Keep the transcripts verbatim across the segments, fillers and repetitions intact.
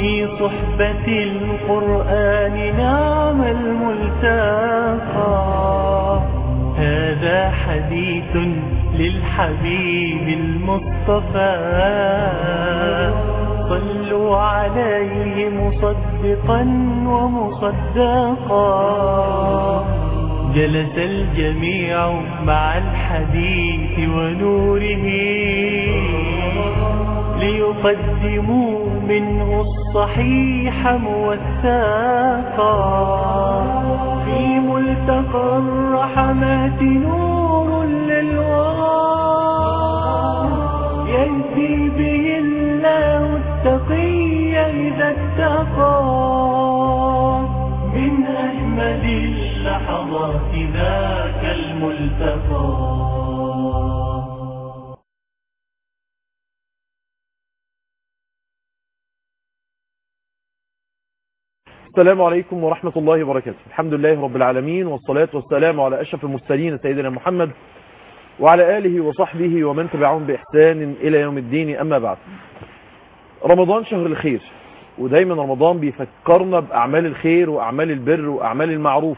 في صحبة القرآن نعم الملتقى. هذا حديث للحبيب المصطفى، صلوا عليه مصدقا ومصدقا. جلس الجميع مع الحديث ونوره، ليقدموا منه الصحيح موثقا. في ملتقى الرحمات نور للورى، يهدي به الله التقي إذا اتقى. من أجمل اللحظات ذاك الملتقى. السلام عليكم ورحمة الله وبركاته. الحمد لله رب العالمين، والصلاة والسلام على أشرف المرسلين سيدنا محمد وعلى آله وصحبه ومن تبعهم بإحسان إلى يوم الدين. أما بعد، رمضان شهر الخير، ودايما رمضان بيفكرنا بأعمال الخير وأعمال البر وأعمال المعروف.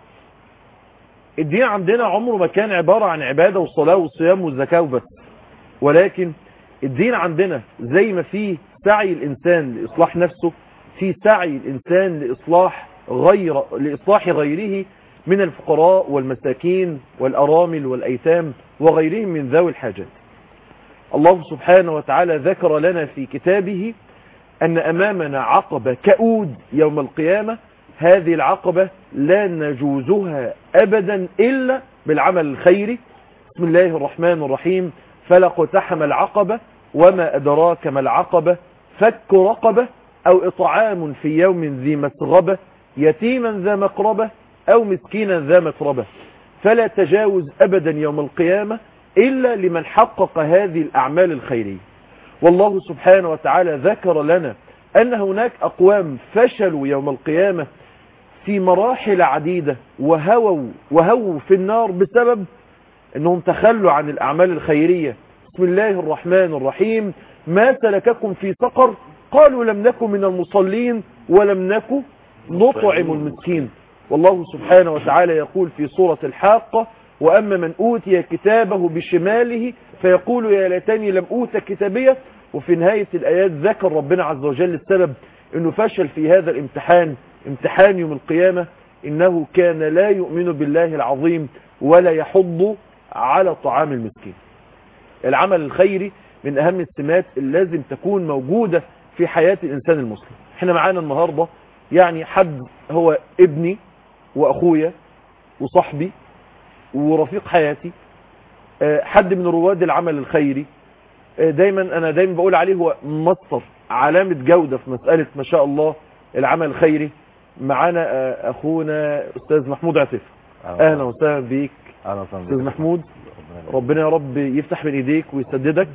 الدين عندنا عمره ما كان عبارة عن عبادة والصلاة والصيام والزكاة وبس، ولكن الدين عندنا زي ما فيه سعي الإنسان لإصلاح نفسه، في سعي الإنسان لإصلاح غير لإصلاح غيره من الفقراء والمساكين والأرامل والأيتام وغيرهم من ذوي الحاجات. الله سبحانه وتعالى ذكر لنا في كتابه أن أمامنا عقبة كؤود يوم القيامة، هذه العقبة لا نجوزها أبدا إلا بالعمل الخيري. بسم الله الرحمن الرحيم. فلا اقتحم العقبة وما أدراك ما العقبة، فك رقبة أو إطعام في يوم ذي مسغبة، يتيما ذا مقربة أو مسكينا ذا متربة. فلا تجاوز أبدا يوم القيامة إلا لمن حقق هذه الأعمال الخيرية. والله سبحانه وتعالى ذكر لنا أن هناك أقوام فشلوا يوم القيامة في مراحل عديدة، وهووا وهووا في النار بسبب أنهم تخلوا عن الأعمال الخيرية. بسم الله الرحمن الرحيم. ما سلككم في سقر؟ قالوا لم نكن من المصلين ولم نكن نطعم المسكين. والله سبحانه وتعالى يقول في سورة الحاقة: وأما من أوتي كتابه بشماله فيقول يا ليتني لم أوت كتابيه. وفي نهاية الآيات ذكر ربنا عز وجل السبب أنه فشل في هذا الامتحان، امتحان يوم القيامة، إنه كان لا يؤمن بالله العظيم ولا يحض على طعام المسكين. العمل الخيري من أهم السمات اللي لازم تكون موجودة في حياة الإنسان المسلم. احنا معانا النهاردة يعني حد هو ابني وأخويا وصحبي ورفيق حياتي، حد من رواد العمل الخيري. دايما أنا دايما بقول عليه هو مصدر علامة جودة في مسألة ما شاء الله العمل الخيري. معانا أخونا أستاذ محمود عطيف. أهلا وسهلا بيك أستاذ محمود، ربنا يا رب يفتح من إيديك ويسددك.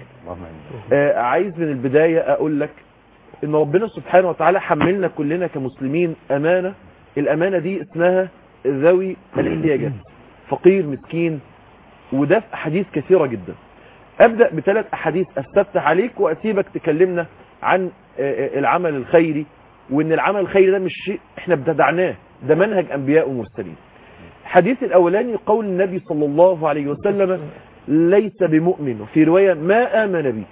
عايز من البداية أقول لك إن ربنا سبحانه وتعالى حملنا كلنا كمسلمين أمانة. الأمانة دي اسمها ذوي الاحتياجات، فقير مسكين، وده في أحاديث كثيرة جدا. أبدأ بثلاث أحاديث أستفتح عليك وأسيبك تكلمنا عن العمل الخيري، وإن العمل الخيري ده مش شيء إحنا ابتدعناه، ده منهج أنبياء ومرسلين. الحديث الأولاني قول النبي صلى الله عليه وسلم: ليس بمؤمن، وفي رواية: ما آمن بي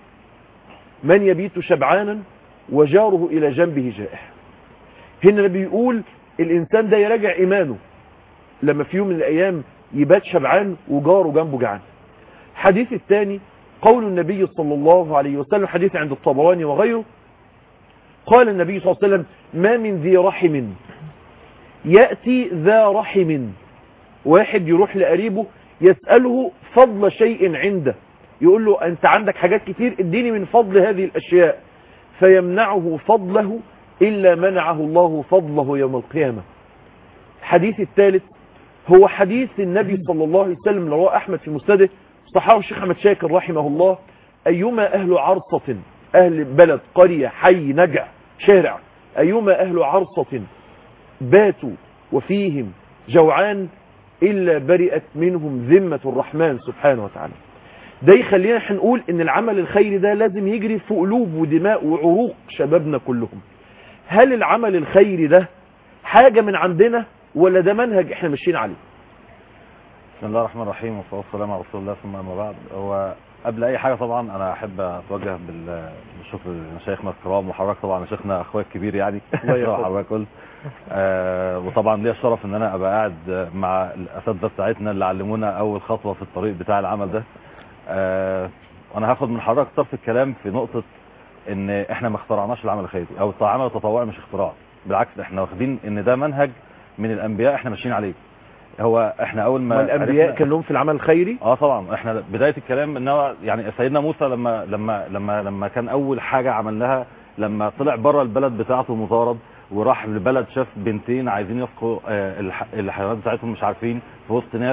من يبيت شبعانا وجاره إلى جنبه جائع. هنا النبي يقول الإنسان ده يراجع إيمانه لما في يوم من الأيام يبات شبعان وجاره جنبه جعان. الحديث الثاني قول النبي صلى الله عليه وسلم، حديث عند الطبراني وغيره، قال النبي صلى الله عليه وسلم: ما من ذي رحم يأتي ذا رحم. واحد يروح لقريبه يسأله فضل شيء عنده، يقول له أنت عندك حاجات كتير، اديني من فضل هذه الأشياء، فيمنعه فضله إلا منعه الله فضله يوم القيامة. الحديث الثالث هو حديث النبي صلى الله عليه وسلم رواه أحمد في مسنده، صححه الشيخ أحمد شاكر رحمه الله: أيما أهل عرصة، أهل بلد قرية حي نجع شارع، أيما أهل عرصة باتوا وفيهم جوعان إلا برئت منهم ذمة الرحمن سبحانه وتعالى. ده يخلينا هنقول ان العمل الخيري ده لازم يجري في قلوب ودماء وعروق شبابنا كلهم. هل العمل الخيري ده حاجة من عندنا ولا ده منهج احنا ماشيين عليه؟ بسم الله الرحمن الرحيم والصلاه والسلام على رسول الله ثم اما بعد. هو قبل اي حاجه طبعا انا احب اتوجه بالشكر لمشايخنا الكرام وحضرتك طبعا شيخنا اخويا الكبير يعني حضرتك قلت آه وطبعا ليا الشرف ان انا ابقى قاعد مع الاساتذه بتاعتنا اللي علمونا اول خطوه في الطريق بتاع العمل ده. آه وانا هاخد من حضرتك طرف الكلام في نقطه ان احنا ما اخترعناش العمل الخيري او العمل التطوعي، مش اختراع، بالعكس احنا واخدين ان ده منهج من الانبياء احنا ماشيين عليه. هو احنا اول ما الانبياء كان لهم في العمل الخيري اه طبعا احنا بدايه الكلام ان هو يعني سيدنا موسى لما لما لما لما كان اول حاجه عملناها لما طلع بره البلد بتاعته مطارد وراح لبلد شاف بنتين عايزين يسقوا آه الحيوانات بتاعتهم مش عارفين في وسط ناس،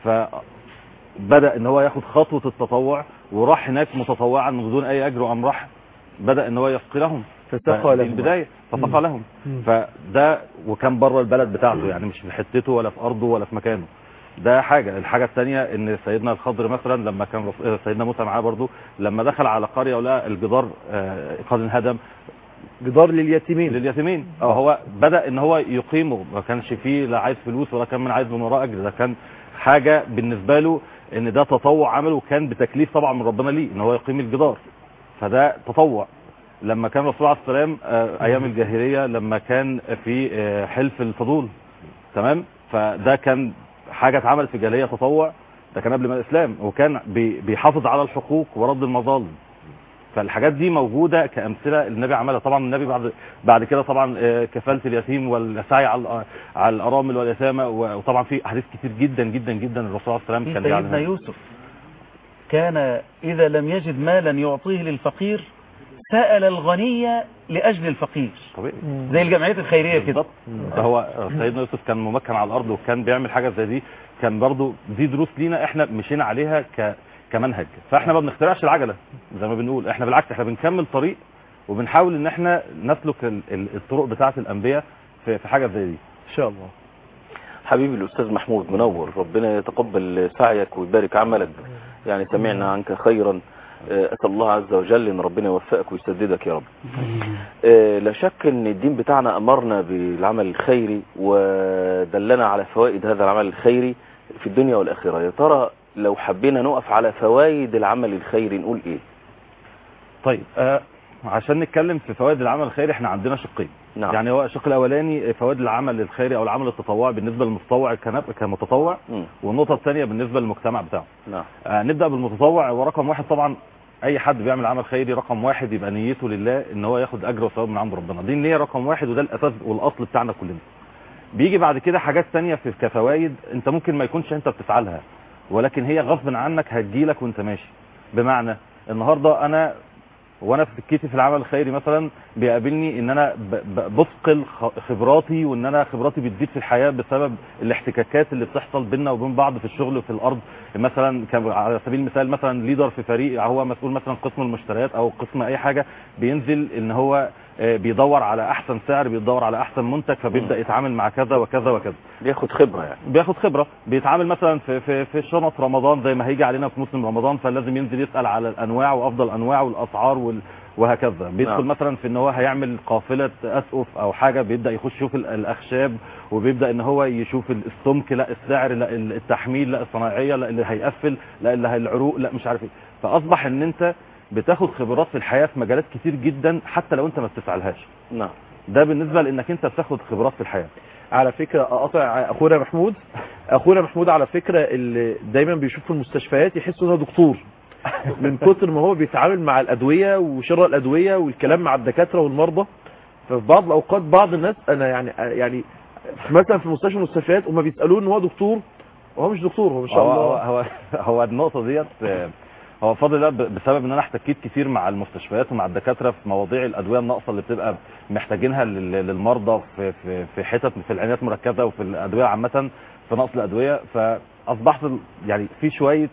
فبدا ان هو ياخد خطوه التطوع وراح هناك متطوعا من دون اي اجر، وقام راح بدا ان هو يسقي لهم فسقى لهم البدايه فسقى لهم. فده وكان بره البلد بتاعته يعني مش في حتته ولا في ارضه ولا في مكانه. ده حاجه. الحاجه الثانيه ان سيدنا الخضر مثلا لما كان سيدنا موسى معاه برضه لما دخل على قريه ولقى الجدار قد انهدم، جدار لليتيمين لليتيمين اه هو بدا ان هو يقيمه، ما كانش فيه لا عايز فلوس ولا كان من عايز من وراه اجر، ده كان حاجه بالنسبه له ان ده تطوع عمله وكان بتكليف طبعا من ربنا ليه ان هو يقيم الجدار، فده تطوع. لما كان الرسول عليه السلام ايام الجاهليه لما كان في حلف الفضول تمام، فده كان حاجه اتعملت في الجاهليه تطوع، ده كان قبل ما الاسلام، وكان بيحافظ على الحقوق ورد المظالم. فالحاجات دي موجوده كامثله النبي عملها. طبعا النبي بعد بعد كده طبعا كفاله اليتيم والسعي على على الارامل واليتامى، وطبعا في احاديث كتير جدا جدا جدا الرسول عليه السلام كان بيعملها. سيدنا يوسف كان اذا لم يجد مالا يعطيه للفقير سأل الغني لأجل الفقير، طبيعي زي الجمعيات الخيرية كده. هو سيدنا يوسف كان ممكن على الأرض وكان بيعمل حاجة زي دي، كان برضو دي دروس لينا احنا مشينا عليها ك كمنهج. فاحنا ما بنخترعش العجلة زي ما بنقول، احنا بالعكس احنا بنكمل طريق وبنحاول ان احنا نسلك الطرق بتاعة الأنبياء في حاجة زي دي ان شاء الله. حبيبي الأستاذ محمود منور، ربنا يتقبل سعيك ويبارك عملك، يعني سمعنا عنك خيرا، أسأل الله عز وجل ان ربنا يوفقك ويسددك يا رب. لا شك ان الدين بتاعنا امرنا بالعمل الخيري ودلنا على فوائد هذا العمل الخيري في الدنيا والاخره. يا ترى لو حبينا نقف على فوائد العمل الخيري نقول ايه؟ طيب آه عشان نتكلم في فوائد العمل الخيري احنا عندنا شقين. نعم. يعني هو الشق الاولاني فوائد العمل الخيري او العمل التطوعي بالنسبه للمتطوع كمتطوع، والنقطه الثانيه بالنسبه للمجتمع بتاعه. نعم. آه نبدا بالمتطوع. ورقم واحد طبعا اي حد بيعمل عمل خيري رقم واحد يبقى نيته لله ان هو ياخد اجر وثواب من عند ربنا، دي النيه رقم واحد وده الاساس والاصل بتاعنا كلنا. بيجي بعد كده حاجات ثانيه في كفوائد انت ممكن ما يكونش انت بتسعى لها ولكن هي غصب عنك هتجيلك وانت ماشي. بمعنى النهارده انا وانا في سكتي في العمل الخيري مثلا بيقابلني ان انا بثقل خبراتي وان انا خبراتي بتزيد في الحياه بسبب الاحتكاكات اللي بتحصل بيننا وبين بعض في الشغل وفي الارض. مثلا على سبيل المثال مثلا ليدر في فريق هو مسؤول مثلا قسم المشتريات او قسم اي حاجه، بينزل ان هو بيدور على احسن سعر، بيدور على احسن منتج، فبيبدا يتعامل مع كذا وكذا وكذا، بياخد خبره يعني بياخد خبره. بيتعامل مثلا في في في شنط رمضان زي ما هيجي علينا في موسم رمضان، فلازم ينزل يسال على الانواع وافضل انواع والاسعار وال وهكذا. بيدخل نعم. مثلا في ان هو هيعمل قافله اسقف او حاجه، بيبدا يخش يشوف الاخشاب وبيبدا ان هو يشوف السمك، لا السعر، لا التحميل، لا الصناعيه، لا اللي هيقفل، لا اللي هالعروق، لا مش عارف ايه. فاصبح ان انت بتاخد خبرات في الحياه في مجالات كتير جدا حتى لو انت ما بتسعالهاش. نعم. ده بالنسبه لانك انت بتاخد خبرات في الحياه. على فكره اقطع اخونا محمود اخونا محمود على فكره اللي دايما بيشوف في المستشفيات يحس انه دكتور من كتر ما هو بيتعامل مع الادويه وشراء الادويه والكلام مع الدكاتره والمرضى. ففي بعض الاوقات بعض الناس انا يعني يعني مثلا في مستشفى المستشفيات هم بيسالوه ان هو دكتور وهو مش دكتور، هو ما شاء الله. هو هو هو النقطه ديت هو بفضل الله بسبب ان انا احتكيت كتير مع المستشفيات ومع الدكاتره في مواضيع الادويه الناقصه اللي بتبقى محتاجينها للمرضى في في في حتت في العنايات المركزه وفي الادويه عامه، في نقص الادويه. فاصبحت يعني في شويه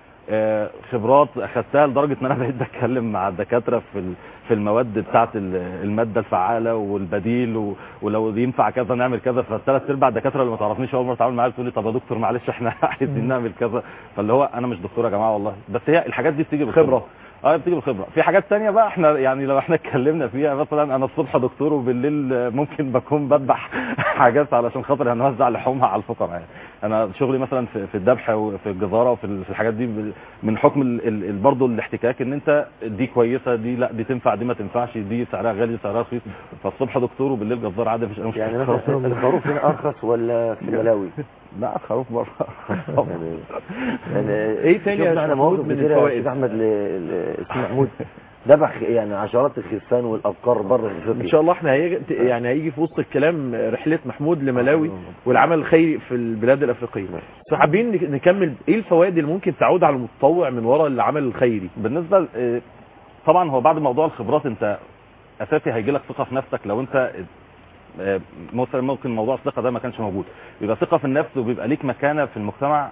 خبرات اخذتها لدرجه ان انا بقيت بتكلم مع الدكاتره في في المواد بتاعه الماده الفعاله والبديل، ولو ينفع كذا نعمل كذا. فالثلاث ارباع الدكاتره اللي ما تعرفنيش اول مره اتعامل معايا بتقول لي طب يا دكتور معلش احنا عايزين نعمل كذا، فاللي هو انا مش دكتور يا جماعه والله، بس هي الحاجات دي بتيجي بالخبره. اه بتيجي بالخبره. في حاجات تانية بقى احنا يعني لو احنا اتكلمنا فيها، مثلا انا الصبح دكتور وبالليل ممكن بكون بذبح حاجات علشان خاطر هنوزع لحومها على الفقراء. يعني انا شغلي مثلا في, في الذبح وفي الجزاره وفي الحاجات دي من حكم برضه الاحتكاك، ان انت دي كويسه دي لا دي تنفع دي ما تنفعش، دي سعرها غالي دي سعرها رخيص. فالصبح دكتور وبالليل جزار عادي مفيش مشكله. يعني مثلا الخروف هنا ارخص ولا في ملاوي؟ لا الخروف بره. يعني يعني ايه تاني معنا مواقف من الفوائد احمد لاسم محمود ذبح يعني عشرات الخرفان والابقار بره افريقيا. ان شاء الله احنا هيجي يعني هيجي في وسط الكلام رحله محمود لملاوي والعمل الخيري في البلاد الافريقيه. بس حابين نكمل ايه الفوائد اللي ممكن تعود على المتطوع من وراء العمل الخيري؟ بالنسبه طبعا هو بعد موضوع الخبرات انت اساسي هيجي لك ثقه في نفسك. لو انت مثلا ممكن موضوع الثقه ده ما كانش موجود، بيبقى ثقه في النفس وبيبقى ليك مكانه في المجتمع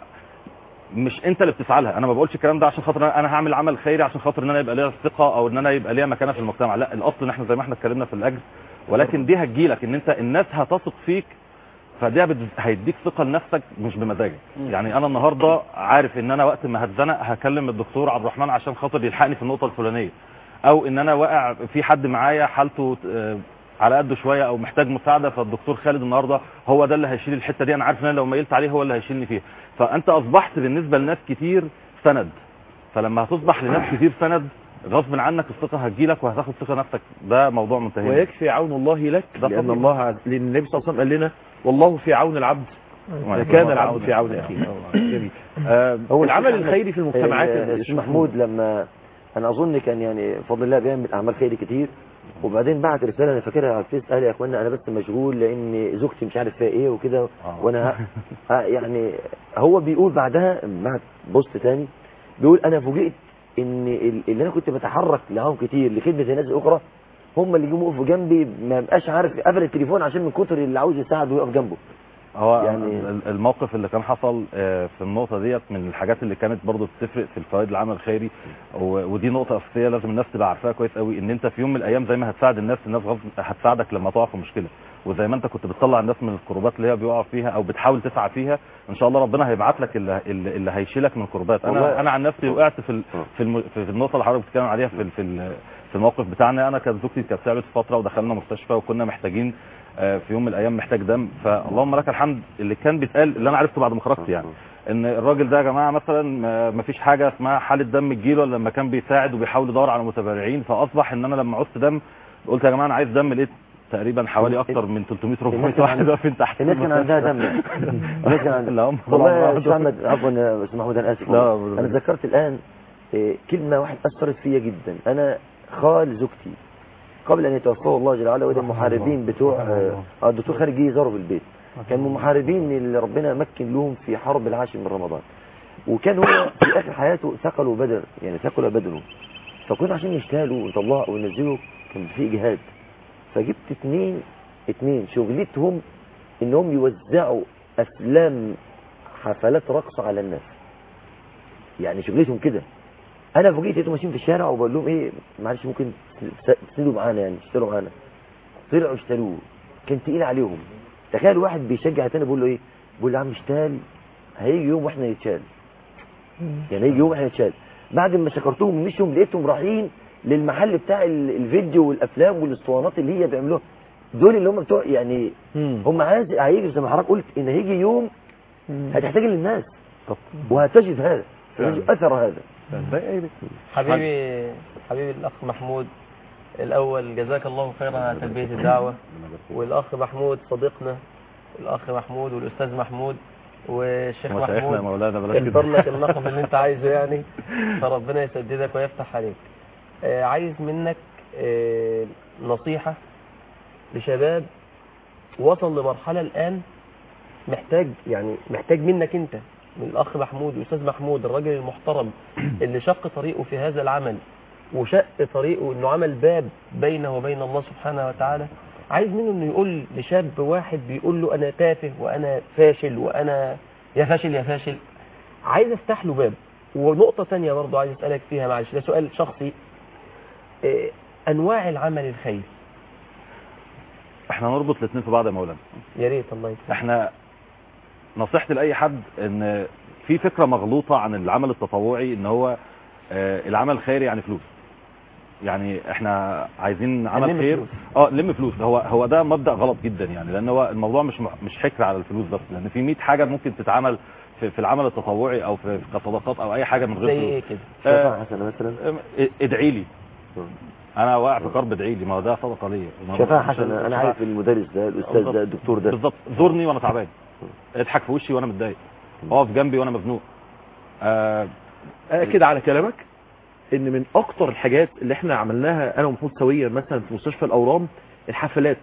مش انت اللي بتسعى لها. انا ما بقولش الكلام ده عشان خاطر انا هعمل عمل خيري عشان خاطر ان انا يبقى ليا ثقه او ان انا يبقى ليا مكانه في المجتمع. لا، الاصل ان احنا زي ما احنا اتكلمنا في الاجر، ولكن دي هتجيلك ان انت الناس هتثق فيك، فده هيديك ثقه لنفسك مش بمزاجك. يعني انا النهارده عارف ان انا وقت ما هتزنق هكلم الدكتور عبد الرحمن عشان خاطر يلحقني في النقطه الفلانيه، او ان انا واقع في حد معايا حالته على قده شويه او محتاج مساعده، فالدكتور خالد النهارده هو ده اللي هيشيل الحته دي، انا عارف ان انا لو ميلت عليه هو اللي هيشيلني فيها. فانت اصبحت بالنسبه لناس كتير سند، فلما هتصبح لناس كتير سند غصب عنك الثقه هتجيلك وهتاخد ثقه نفسك. ده موضوع منتهي. ويكفي عون الله لك، لان الله لان النبي صلى الله عليه وسلم قال لنا والله في عون العبد كان العبد في عون اخيه. جميل. آه هو العمل الخيري في المجتمعات الشيخ محمود لما انا اظن كان يعني بفضل الله بيعمل اعمال خيري كتير، وبعدين بعت رساله انا فاكرها على الفيس قال يا اخوانا انا بس مشغول لان زوجتي مش عارف فيها ايه وكده، وانا ها يعني هو بيقول بعدها بعد بوست تاني بيقول انا فوجئت ان اللي انا كنت بتحرك لهم كتير لخدمه ناس اخرى هم اللي جم يقفوا جنبي، ما بقاش عارف قفل التليفون عشان من كتر اللي عاوز يساعده ويقف جنبه. هو يعني الموقف اللي كان حصل في النقطه ديت من الحاجات اللي كانت برضو بتفرق في الفوائد العمل الخيري، ودي نقطه اساسيه لازم الناس تبقى عارفاها كويس قوي، ان انت في يوم من الايام زي ما هتساعد الناس، الناس هتساعدك لما تقع في مشكله، وزي ما انت كنت بتطلع الناس من الكروبات اللي هي بيقعوا فيها او بتحاول تسعى فيها، ان شاء الله ربنا هيبعت لك اللي, اللي هيشيلك من الكروبات. انا انا عن نفسي وقعت في في, الم... في النقطه اللي حضرتك بتتكلم عليها في في في الموقف بتاعنا. انا كانت زوجتي كانت تعبت فتره ودخلنا مستشفى وكنا محتاجين في يوم من الايام محتاج دم، فاللهم لك الحمد اللي كان بيتقال اللي انا عرفته بعد ما خرجت يعني ان الراجل ده يا جماعه مثلا ما فيش حاجه اسمها حاله دم تجيله الا لما كان بيساعد وبيحاول يدور على متبرعين. فاصبح ان انا لما عوزت دم قلت يا جماعه انا عايز دم، لقيت تقريبا حوالي اكتر من ثلاثمية أربعمية واحد واقفين تحت. الناس كان عندها دم. الناس كان عندها والله يا استاذ احمد عفوا يا استاذ محمود انا اسف. انا ذكرت الان كلمه واحد اثرت فيا جدا. انا خال زوجتي قبل ان يتوفاه الله جل وعلا، وده المحاربين بتوع الدكتور خالد جه يزوروا في البيت، كانوا المحاربين اللي ربنا مكن لهم في حرب العاشر من رمضان، وكان هو في اخر حياته ثقلوا بدر يعني ثقل بدنه، فكنا عشان يشتغلوا ويطلعوا وينزلوا كان في جهاد، فجبت اثنين اثنين شغلتهم انهم يوزعوا افلام حفلات رقص على الناس، يعني شغلتهم كده. انا فوجئت لقيتهم ماشيين في الشارع وبقول لهم ايه معلش ممكن تسندوا معانا يعني تشتروا معانا، طلعوا اشتروه، كان تقيل عليهم. تخيل واحد بيشجع الثاني بيقول له ايه، بيقول له يا عم اشتغل هيجي يوم واحنا نتشال، يعني هيجي يوم واحنا نتشال. بعد ما شكرتهم ومشيهم لقيتهم رايحين للمحل بتاع الفيديو والافلام والاسطوانات اللي هي بيعملوها، دول اللي هم بتوع يعني هم عايز هيجي زي ما حضرتك قلت ان هيجي يوم هتحتاج للناس وهتجد هذا اثر هذا. حبيبي حبيبي الاخ محمود، الاول جزاك الله خيرا على تلبيه الدعوه، والاخ محمود صديقنا الاخ محمود والاستاذ محمود والشيخ محمود اختار لك اللقب اللي انت عايزه يعني، فربنا يسددك ويفتح عليك. آه عايز منك آه نصيحه لشباب وصل لمرحله الان محتاج يعني محتاج منك انت، من الاخ محمود والاستاذ محمود الراجل المحترم اللي شق طريقه في هذا العمل وشق طريقه انه عمل باب بينه وبين الله سبحانه وتعالى. عايز منه انه يقول لشاب واحد بيقول له انا تافه وانا فاشل وانا يا فاشل يا فاشل، عايز افتح له باب. ونقطة تانية برضو عايز اسألك فيها معلش، ده سؤال شخصي، اه انواع العمل الخيري. احنا نربط الاثنين في بعض يا مولانا يا ريت الله يكرمك. احنا نصيحتي لاي حد ان في فكره مغلوطه عن العمل التطوعي ان هو آه العمل الخيري يعني فلوس، يعني احنا عايزين عمل خير اه نلم فلوس. هو هو ده مبدأ غلط جدا يعني، لان هو الموضوع مش مش حكر على الفلوس بس، لان في مية حاجه ممكن تتعمل في, في العمل التطوعي او في كصدقات او اي حاجه من غير فلوس. زي ايه كده؟ شفاعة حسنة مثلا، ادعي لي انا واقع في كرب ادعي لي، ما هو ده صدقه ليا. شفاعة حسنة، انا عارف المدرس ده الاستاذ ده الدكتور ده بالظبط. زورني وانا تعبان، اضحك في وشي وانا متضايق، اقف جنبي وانا مزنوق. آه اكد على كلامك ان من اكتر الحاجات اللي احنا عملناها انا ومحمود سويا مثلا في مستشفى الاورام الحفلات.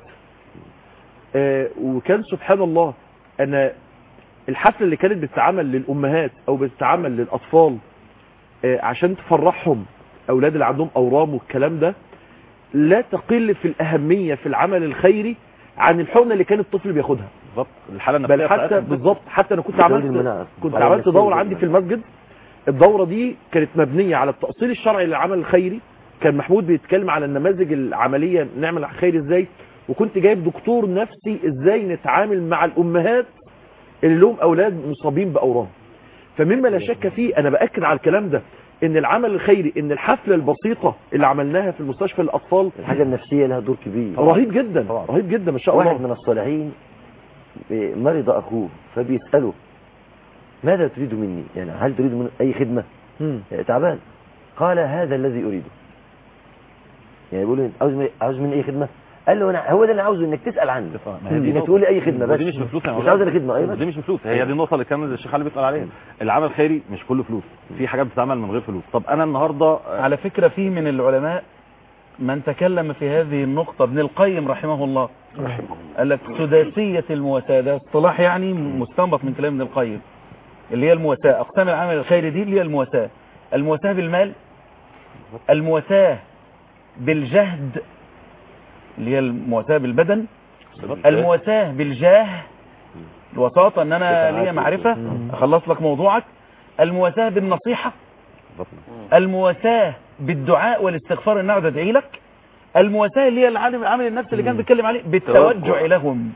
آه وكان سبحان الله ان الحفله اللي كانت بتتعمل للامهات او بتتعمل للاطفال آه عشان تفرحهم اولاد اللي عندهم اورام والكلام ده، لا تقل في الاهميه في العمل الخيري عن الحقنه اللي كان الطفل بياخدها. بالظبط، الحاله النفسيه بل حتى بالظبط حتى انا كنت عملت كنت عملت دوره عندي في المسجد. الدورة دي كانت مبنية على التأصيل الشرعي للعمل الخيري. كان محمود بيتكلم على النماذج العملية نعمل خير ازاي، وكنت جايب دكتور نفسي ازاي نتعامل مع الأمهات اللي لهم أولاد مصابين بأورام. فمما لا شك فيه أنا بأكد على الكلام ده ان العمل الخيري، ان الحفلة البسيطة اللي عملناها في المستشفى للأطفال، الحاجة النفسية لها دور كبير رهيب جدا رهيب جدا ما شاء الله. واحد من الصالحين مرض أخوه فبيسأله ماذا تريد مني، يعني هل تريد من أي خدمة؟ مم. تعبان. قال هذا الذي أريده، يعني يقول له عاوز من عاوز من أي خدمة؟ قال له أنا هو ده اللي عاوزه، إنك تسأل عني، إنك تقول لي أي خدمة بس. دي مش بفلوس يا مش عاوز أنا خدمة. أيوة دي مش بفلوس، هي دي النقطة اللي كان الشيخ علي بيسأل عليها. العمل الخيري مش كله فلوس، في حاجات بتتعمل من غير فلوس. طب أنا النهاردة على فكرة في من العلماء من تكلم في هذه النقطة، ابن القيم رحمه الله قال لك سداسية المواساة، ده اصطلاح يعني مستنبط من كلام ابن القيم، اللي هي المواساة. أقسام العمل الخيري دي اللي هي المواساة: المواساة بالمال، المواساة بالجهد اللي هي المواساة بالبدن، المواساة بالجاه، الوساطة ان انا ليا معرفة اخلص لك موضوعك، المواساة بالنصيحة، المواساة بالدعاء والاستغفار ان اقعد ادعي لك، المواساة اللي هي العالم العامل النفسي اللي كان بيتكلم عليه بالتوجع لهم،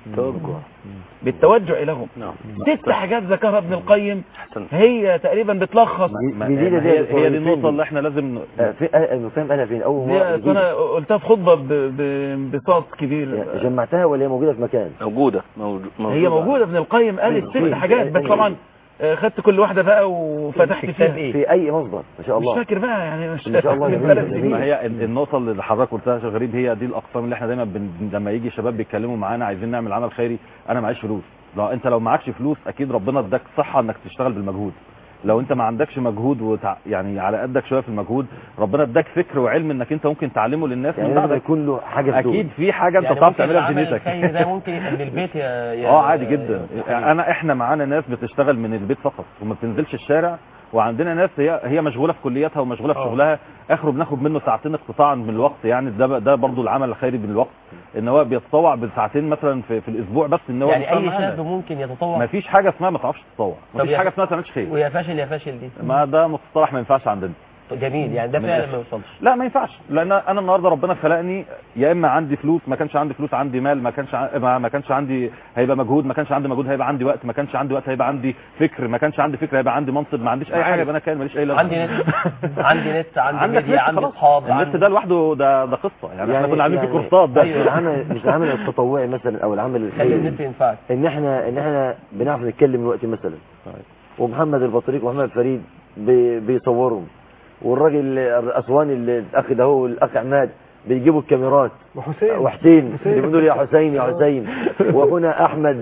بالتوجع لهم. ست حاجات ذكرها ابن القيم هي تقريبا بتلخص. جديدة دي هي دي النقطة اللي احنا لازم في فاهم انا فين اول مرة انا قلتها في خطبة بانبساط كبير. جمعتها ولا هي موجودة في مكان؟ موجودة هي موجودة. ابن القيم قال ست حاجات بس طبعا خدت كل واحدة بقى وفتحت فيها ايه في اي مصدر ما شاء الله، مش فاكر بقى يعني مش ما شاء الله. ما هي النقطة اللي حضرتك قلتها يا غريب، هي دي الاقسام اللي احنا دايما بن... لما يجي شباب بيتكلموا معانا عايزين نعمل عمل خيري، انا معيش فلوس. لو انت لو معكش فلوس اكيد ربنا اداك صحة انك تشتغل بالمجهود. لو انت ما عندكش مجهود وتع... يعني على قدك شويه في المجهود، ربنا اداك فكر وعلم انك انت ممكن تعلمه للناس يعني من بعد يكون له حاجه اكيد في حاجه انت بتعرف تعملها في دنيتك. يعني ده ممكن يبقى من البيت يا, يا اه عادي جدا. انا احنا معانا ناس بتشتغل من البيت فقط وما بتنزلش الشارع، وعندنا ناس هي هي مشغوله في كلياتها ومشغوله في شغلها، اخره بناخد منه ساعتين اقتطاعا من الوقت. يعني ده ده برضه العمل الخيري بالوقت، ان هو بيتطوع بساعتين مثلا في, في الاسبوع بس، ان هو يعني اي شاب ممكن يتطوع. ما فيش حاجه اسمها ما تعرفش تتطوع، ما فيش حاجه اسمها ما تعملش خير. ويا فاشل يا فاشل دي ما ده مصطلح ما ينفعش عندنا. جميل، يعني ده فعلا ما يوصلش. لا ما ينفعش، لان انا النهارده ربنا خلقني يا اما عندي فلوس، ما كانش عندي فلوس عندي مال، ما كانش ع... ما كانش عندي هيبقى مجهود، ما كانش عندي مجهود هيبقى عندي وقت، ما كانش عندي وقت هيبقى عندي فكر، ما كانش عندي فكر هيبقى عندي منصب، ما عنديش اي حاجه يبقى انا كان ماليش اي لازمه. عندي نت عندي نت عندي ميديا عندي اصحاب. النت ده لوحده ده ده قصه يعني, يعني احنا كنا عاملين يعني في كورسات ده. أيوة العمل مش العمل التطوعي مثلا او العمل الخيري النت ينفعك ان احنا ان احنا بنعرف نتكلم دلوقتي مثلا، ومحمد البطريق ومحمد فريد بي... بيصوروا، والراجل الاسواني اللي الاخ ده هو الاخ عماد بيجيبوا الكاميرات، وحسين وحسين بيقولوا لي يا حسين يا حسين، واخونا احمد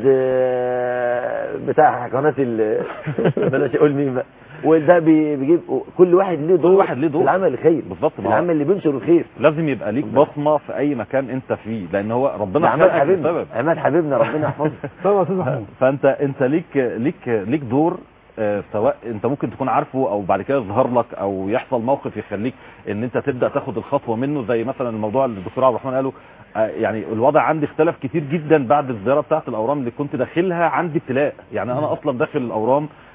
بتاع قناه ال بلاش اقول مين بقى، وده بيجيب كل واحد له دور، واحد له دور في العمل الخير بالظبط، العمل اللي بينشر الخير. لازم يبقى ليك بصمه في اي مكان انت فيه، لان هو ربنا خلقك بسبب عماد حبيبنا ربنا يحفظه. فانت انت ليك ليك ليك دور، آه سواء انت ممكن تكون عارفه او بعد كده يظهر لك او يحصل موقف يخليك ان انت تبدا تاخد الخطوه منه، زي مثلا الموضوع اللي الدكتور عبد الرحمن قاله. آه يعني الوضع عندي اختلف كتير جدا بعد الزياره بتاعه الاورام اللي كنت داخلها، عندي ابتلاء. يعني انا اصلا داخل الاورام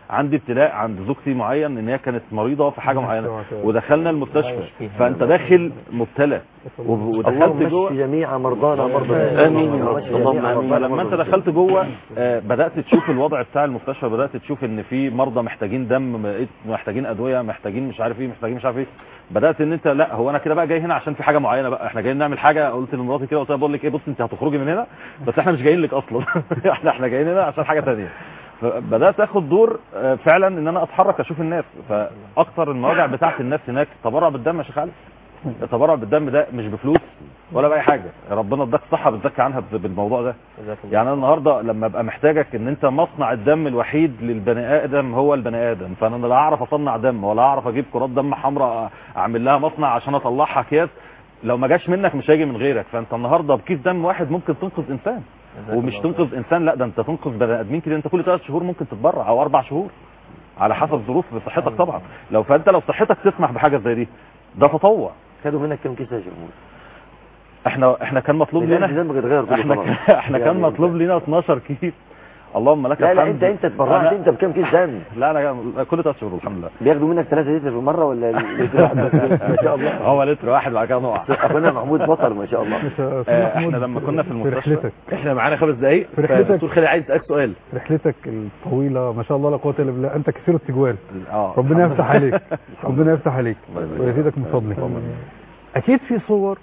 عندي ابتلاء عند زوجتي معين ان هي كانت مريضه في حاجه معينه ودخلنا المستشفى، فانت داخل مبتلى ودخلت جوه جميع مرضانا مرضى امين يا رب اللهم امين. فلما انت دخلت جوه بدات تشوف الوضع بتاع المستشفى، بدات تشوف ان في مرضى محتاجين دم، محتاجين ادويه، محتاجين مش عارف ايه، محتاجين مش عارف ايه. بدات ان انت لا هو انا كده بقى جاي هنا عشان في حاجه معينه، بقى احنا جايين نعمل حاجه. قلت لمراتي كده، قلت لها بقول لك ايه، بص انت هتخرجي من هنا بس احنا مش جايين لك اصلا احنا احنا جايين هنا عشان حاجه ثانيه. فبدات اخد دور فعلا ان انا اتحرك اشوف الناس. فاكثر المواجع بتاعت الناس هناك تبرع بالدم يا شيخ علي. التبرع بالدم ده مش بفلوس ولا باي حاجه، ربنا اداك صحه بتزكي عنها بالموضوع ده. يعني انا النهارده لما ابقى محتاجك ان انت مصنع الدم الوحيد للبني ادم هو البني ادم، فانا لا اعرف اصنع دم ولا اعرف اجيب كرات دم حمراء اعمل لها مصنع عشان اطلعها اكياس، لو ما جاش منك مش هيجي من غيرك. فانت النهارده بكيس دم واحد ممكن تنقذ انسان، ومش تنقذ انسان لا، ده انت تنقذ بني ادمين كده. انت كل ثلاث شهور ممكن تتبرع او اربع شهور على حسب ظروف صحتك طبعا. لو فانت لو صحتك تسمح بحاجه زي دي ده تطوع. خدوا منك كم كيس يا شيخ محمود؟ احنا احنا كان مطلوب لنا احنا احنا كان مطلوب لنا اتناشر كيس. اللهم لك الحمد. لا لا انت انت اتبرعت انت بكم كيس دم؟ لا لا كل ثلاث شهور الحمد لله. بياخدوا منك ثلاثة لتر في المره ولا لتر واحد بس؟ ما شاء الله. هو لتر واحد بعد كده نقع. اخونا محمود بطل ما شاء الله. احنا لما كنا في المستشفى احنا معانا خمس دقايق. دكتور خالد عايز اسالك سؤال. رحلتك الطويله ما شاء الله لا قوه الا بالله، انت كثير التجوال. ربنا يفتح عليك ربنا يفتح عليك ويزيدك من فضله. اكيد في صور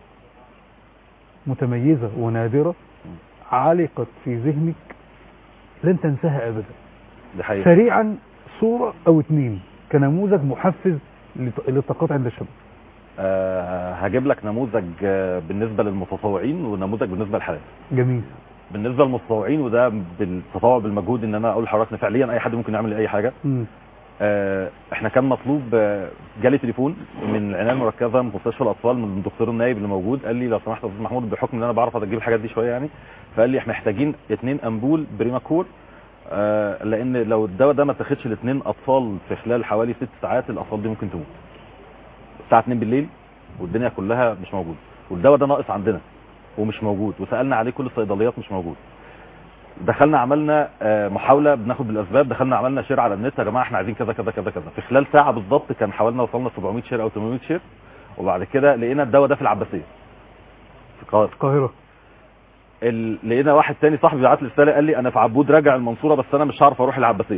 متميزه ونادره علقت في ذهنك لن تنساها ابدا. دي حقيقة. سريعا صورة او اتنين كنموذج محفز للطاقات عند الشباب. أه هجيب لك نموذج بالنسبة للمتطوعين ونموذج بالنسبة للحالات. جميل. بالنسبة للمتطوعين وده بالتطوع بالمجهود ان انا اقول لحضرتك فعليا اي حد ممكن يعمل اي حاجة. م. أه احنا كان مطلوب، جالي تليفون من العناية المركزة من مستشفى الاطفال من الدكتور النايب اللي موجود، قال لي لو سمحت يا استاذ محمود بحكم ان انا بعرف اجيب الحاجات دي شوية يعني، فقال لي احنا محتاجين اتنين امبول بريماكور، آه لان لو الدواء ده ما تاخدش الاثنين اطفال في خلال حوالي ست ساعات الاطفال دي ممكن تموت. الساعه اتنين بالليل والدنيا كلها مش موجود، والدواء ده ناقص عندنا ومش موجود، وسالنا عليه كل الصيدليات مش موجود. دخلنا عملنا آه محاوله بناخد بالاسباب، دخلنا عملنا شير على النت، يا جماعه احنا عايزين كذا كذا كذا كذا. في خلال ساعه بالظبط كان حاولنا وصلنا سبعمية شير او تمنمية شير، وبعد كده لقينا الدواء ده في العباسيه في القاهره. ال... لقينا واحد تاني صاحبي بعت لي رساله قال لي انا في عبود راجع المنصوره بس انا مش هعرف اروح العباسيه.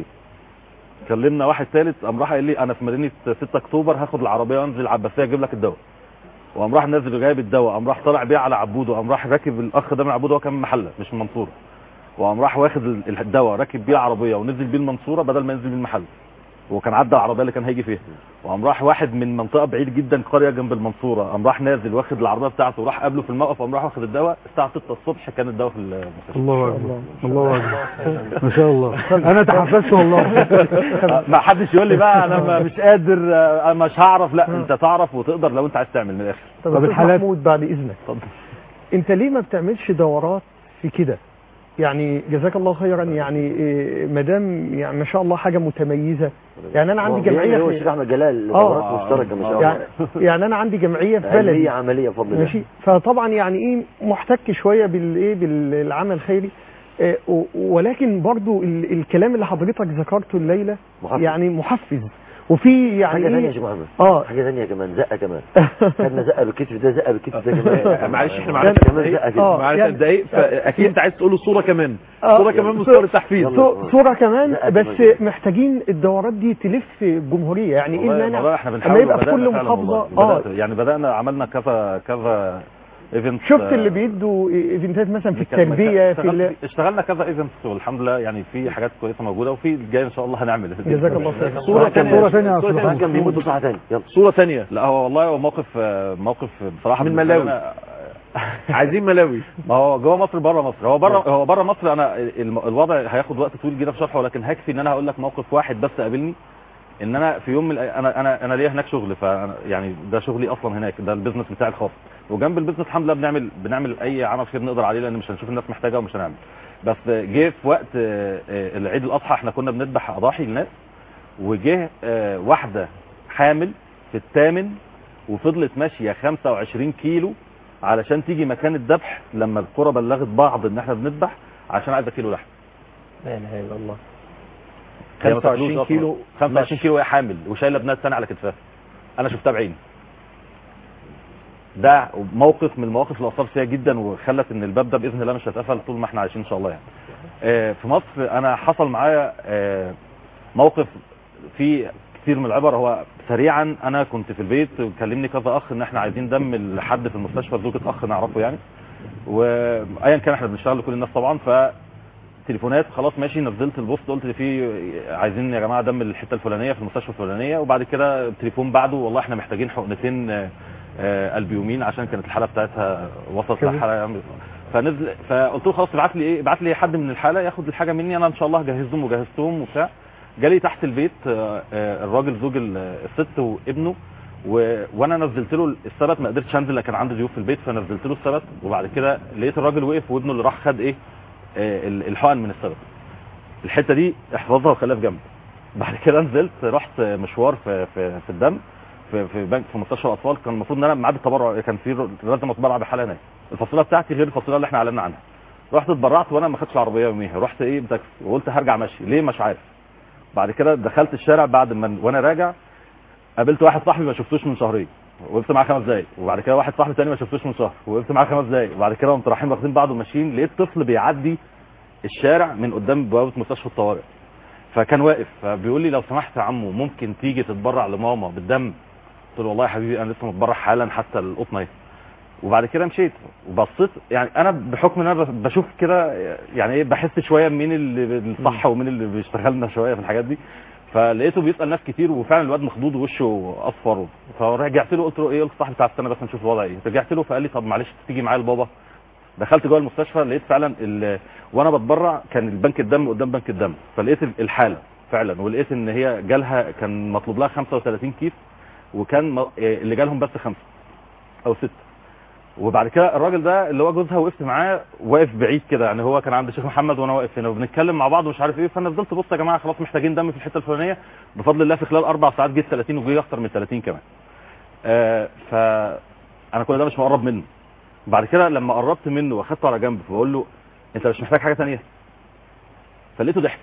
كلمنا واحد ثالث قام راح قال لي انا في مدينه ستة اكتوبر هاخد العربيه وانزل العباسيه اجيب لك الدواء. وقام راح نازل جايب الدواء، قام راح طالع بيه على عبود، وقام راح راكب الاخ ده من عبود، هو كان من محله مش من المنصوره، وقام راح واخد الدواء راكب بيه العربيه ونزل بيه المنصوره بدل ما ينزل بيه المحل، وكان عدى العربيه اللي كان هيجي فيها. وقام راح واحد من منطقه بعيد جدا قريه جنب المنصوره، قام راح نازل واخد العربيه بتاعته وراح قابله في الموقف، قام راح واخد الدواء الساعه ستة الصبح كان الدواء في المستشفى. الله اكبر الله اكبر ما شاء الله. انا تحفزت والله. ما حدش يقول لي بقى انا مش قادر انا مش هعرف، لا انت تعرف وتقدر لو انت عايز تعمل من الاخر. طب الحالات محمود بعد اذنك اتفضل، انت ليه ما بتعملش دورات في كده؟ يعني جزاك الله خيرا، يعني ما دام يعني ما شاء الله حاجه متميزه. يعني انا عندي جمعيه هو الشيخ احمد جلال دورات مشتركه ما شاء الله. يعني, يعني انا عندي جمعيه في بلدي هي عمليه بفضل الله ماشي. فطبعا يعني ايه محتك شويه بالايه بالعمل الخيري، إيه ولكن برضو الكلام اللي حضرتك ذكرته الليله محفز. يعني محفز. وفي يعني حاجه ثانيه ايه يا شيخ محمد، اه حاجه ثانيه كمان، زقه كمان. خدنا زقه بالكتف ده، زقه بالكتف ده كمان. معلش احنا معانا كمان زقه كده معانا دقايق، فاكيد انت عايز تقول صوره كمان صوره كمان مستوى التحفيز، صوره كمان. بس محتاجين الدورات دي تلف الجمهوريه. يعني ايه المانع اما يبقى في كل محافظه؟ اه يعني بدانا عملنا كذا كذا ايفنت. شفت اللي بيدوا ايفنتات مثلا في التربيه في اشتغلنا, اشتغلنا كذا ايفنت والحمد لله، يعني في حاجات كويسه موجوده وفي جاي ان شاء الله هنعمل. جزاك الله خير. صوره ثانيه صوره ثانيه صوره ثانيه كان بيموت بصحه ثانيه. يلا صوره ثانيه. لا هو والله هو موقف موقف بصراحه من ملاوي. عايزين ملاوي. ما هو جوه مصر بره مصر. هو بره هو بره مصر انا الوضع هياخد وقت طويل جدا في شرحه، ولكن هكفي ان انا هقول لك موقف واحد بس قابلني. ان انا في يوم من انا انا انا ليا هناك شغل، فانا يعني ده شغلي اصلا هناك، ده البيزنس بتاعي الخاص، وجنب البيزنس الحمد لله بنعمل بنعمل اي عمل خير نقدر عليه، لان مش هنشوف الناس محتاجه ومش هنعمل. بس جه في وقت العيد الاضحى احنا كنا بنذبح اضاحي للناس، وجه واحده حامل في الثامن وفضلت ماشيه خمسة وعشرين كيلو علشان تيجي مكان الذبح، لما القرى بلغت بعض ان احنا بنذبح عشان عايزه كيلو لحم. لا اله الا الله. خمسة وعشرين كيلو خمسة وعشرين كيلو وهي حامل وشايله ابنها الثاني على كتفها. انا شفتها بعيني. ده موقف من المواقف اللي اثرت فيها جدا وخلت ان الباب ده باذن الله مش هيتقفل طول ما احنا عايشين ان شاء الله يعني. آه في مصر انا حصل معايا آه موقف فيه كتير من العبر. هو سريعا انا كنت في البيت وكلمني كذا اخ ان احنا عايزين دم لحد في المستشفى، زوجة اخ نعرفه يعني، وايا كان احنا بنشتغل لكل الناس طبعا. ف تليفونات خلاص ماشي، نزلت البوست قلت في عايزين يا جماعه دم الحته الفلانيه في المستشفى الفلانيه، وبعد كده تليفون بعده والله احنا محتاجين حقنتين البيومين عشان كانت الحاله بتاعتها وصلت لحاله. فنزل فقلت له خلاص ابعت لي ايه ابعت لي حد من الحاله ياخد الحاجه مني، انا ان شاء الله هجهزهم وجهزتهم وبتاع. جالي تحت البيت الراجل زوج الست وابنه و... وانا نزلت له الثبت، ما قدرتش انزل لكن عندي ضيوف في البيت فنزلت له الثبت، وبعد كده لقيت الراجل وقف وابنه اللي راح خد ايه الحقن من الثبت. الحته دي احفظها وخليها في جنب. بعد كده نزلت رحت مشوار في في, في الدم في في بنك في مستشفى الاطفال. كان المفروض ان انا ميعاد التبرع كان في لازم اتبرع بحاله هناك، الفصيله بتاعتي غير الفصيله اللي احنا اعلنا عنها. رحت اتبرعت وانا ما خدتش العربيه يوميها، رحت ايه بتاكسي وقلت هرجع ماشي ليه مش عارف. بعد كده دخلت الشارع بعد ما وانا راجع قابلت واحد صاحبي ما شفتوش من شهرين وقفت معاه خمس دقايق، وبعد كده واحد صاحبي ثاني ما شفتوش من شهر وقفت معاه خمس دقايق، وبعد كده قمت رايحين واخدين بعض وماشيين لقيت طفل بيعدي الشارع من قدام بوابه مستشفى الطوارئ. فكان واقف فبيقول لي لو سمحت يا عمو ممكن تيجي تتبرع لماما بالدم؟ قلت له والله يا حبيبي انا لسه متبرع حالا حتى القطنه اهي. وبعد كده مشيت وبصيت يعني انا بحكم ان انا بشوف كده يعني ايه بحس شويه مين اللي الصح ومين اللي بيشتغلنا شويه في الحاجات دي. فلقيته بيسال ناس كتير وفعلا الواد مخضوض ووشه اصفر. فرجعت له قلت له ايه قلت صاحبي بتاع السنه بس نشوف الوضع ايه. رجعت له فقال لي طب معلش تيجي معايا لبابا. دخلت جوه المستشفى لقيت فعلا وانا بتبرع كان البنك الدم قدام بنك الدم، فلقيت الحاله فعلا ولقيت ان هي جالها كان مطلوب لها خمسة وثلاثين كيس وكان اللي جالهم بس خمسه او سته. وبعد كده الراجل ده اللي هو جوزها وقفت معاه واقف بعيد كده يعني، هو كان عند الشيخ محمد وانا واقف هنا وبنتكلم مع بعض ومش عارف ايه. فنزلت بص يا جماعه خلاص محتاجين دم في الحته الفلانيه. بفضل الله في خلال اربع ساعات جيت ثلاثين وجي اكتر من ثلاثين كمان. آه فانا كل ده مش مقرب منه. بعد كده لما قربت منه واخدته على جنب فبقول له انت مش محتاج حاجه ثانيه؟ فلقيته ضحك.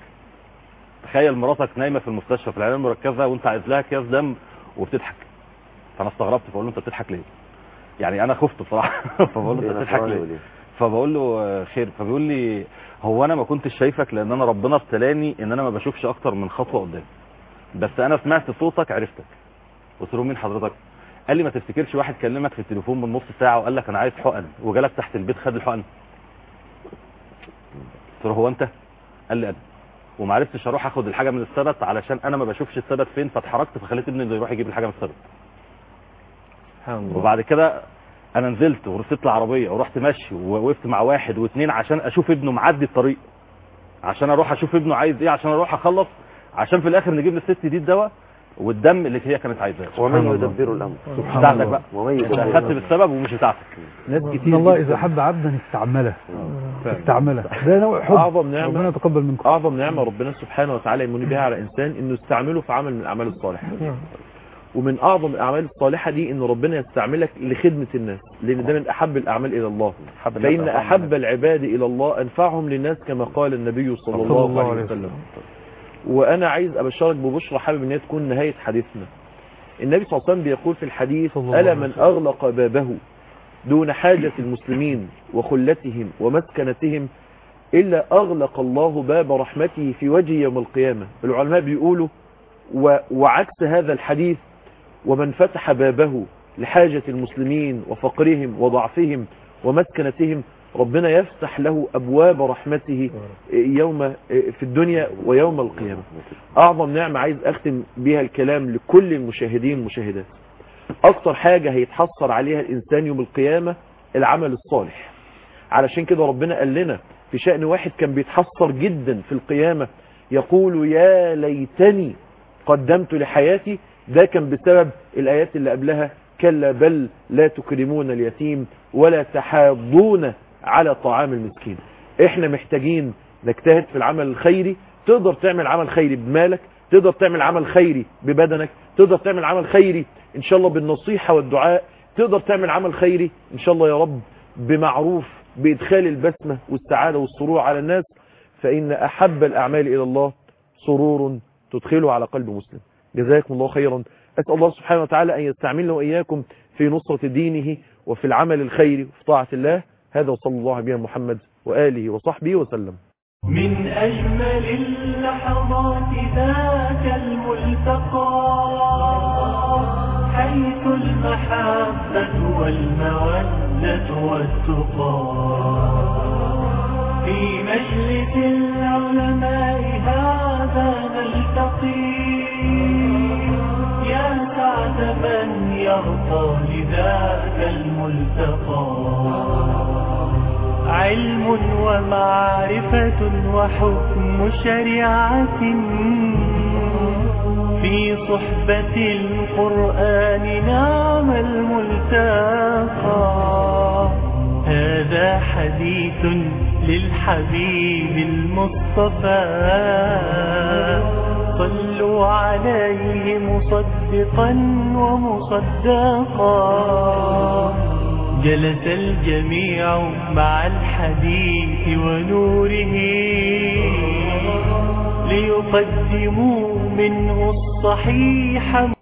تخيل مراتك نايمه في المستشفى في العنايه المركزه وانت عايز لها اكياس دم وبتضحك. فانا استغربت فبقول له انت بتضحك ليه؟ يعني انا خفت بصراحه. فبقول له انت بتضحك ليه؟ فبقول له خير. فبيقول لي هو انا ما كنتش شايفك لان انا ربنا ابتلاني ان انا ما بشوفش اكتر من خطوه قدام، بس انا سمعت صوتك عرفتك. قلت له مين حضرتك؟ قال لي ما تفتكرش واحد كلمك في التليفون من نص ساعه وقال لك انا عايز حقن وجالك تحت البيت خد الحقن؟ قلت له هو انت؟ قال لي انا. وما عرفتش اروح اخد الحاجه من الثبت علشان انا ما بشوفش الثبت فين، فاتحركت فخليت ابني اللي يروح يجيب الحاجه من الثبت. وبعد كده انا نزلت وركبت العربيه ورحت ماشي ووقفت مع واحد واثنين عشان اشوف ابنه معدي الطريق، عشان اروح اشوف ابنه عايز ايه، عشان اروح اخلص، عشان في الاخر نجيب للست دي الدواء والدم اللي هي كانت عايزاه. ومن يدبر الامر بتاعتك بقى انت اخدت بالسبب ومش بتاعتك. ناس كتير الله اذا حب عبدا استعمله استعمله. ده نوع حب اعظم نعمه ربنا يتقبل منكم. اعظم نعمه ربنا سبحانه وتعالى يمن بها على انسان انه يستعمله في عمل من الاعمال الصالحه. ومن اعظم الاعمال الصالحه دي ان ربنا يستعملك لخدمه الناس، لان ده من احب الاعمال الى الله. فان احب العباد الى الله انفعهم للناس كما قال النبي صلى الله عليه وسلم. وانا عايز ابشرك ببشرى حابب ان هي تكون نهايه حديثنا. النبي صلى الله عليه وسلم بيقول في الحديث الا من اغلق بابه دون حاجه المسلمين وخلتهم ومسكنتهم الا اغلق الله باب رحمته في وجه يوم القيامه. العلماء بيقولوا وعكس هذا الحديث ومن فتح بابه لحاجة المسلمين وفقرهم وضعفهم ومسكنتهم ربنا يفتح له أبواب رحمته يوم في الدنيا ويوم القيامة. أعظم نعمة عايز أختم بها الكلام لكل المشاهدين والمشاهدات. أكتر حاجة هيتحصر عليها الإنسان يوم القيامة العمل الصالح. علشان كده ربنا قال لنا في شأن واحد كان بيتحصر جدا في القيامة يقول يا ليتني قدمت لحياتي. ده كان بسبب الآيات اللي قبلها كلا بل لا تكرمون اليتيم ولا تحاضون على طعام المسكين. احنا محتاجين نجتهد في العمل الخيري. تقدر تعمل عمل خيري بمالك، تقدر تعمل عمل خيري ببدنك، تقدر تعمل عمل خيري ان شاء الله بالنصيحة والدعاء، تقدر تعمل عمل خيري ان شاء الله يا رب بمعروف بإدخال البسمة والسعادة والسرور على الناس. فإن أحب الأعمال إلى الله سرور تدخله على قلب مسلم. جزاكم الله خيرا. أسأل الله سبحانه وتعالى أن يستعملنا وإياكم في نصرة دينه وفي العمل الخيري وفي طاعة الله. هذا وصلى الله على محمد وآله وصحبه وسلم. من أجمل اللحظات ذاك الملتقى حيث المحبة والمودة والتقى في مجلس العلماء هذا نلتقي يا سعد من يرقى لذاك الملتقى علم ومعرفة وحكم شريعة في صحبة القرآن نعم الملتقى هذا حديث للحبيب المصطفى صلوا عليه مصدقا ومصدقا جلس الجميع مع الحديث ونوره ليقدموا منه الصحيح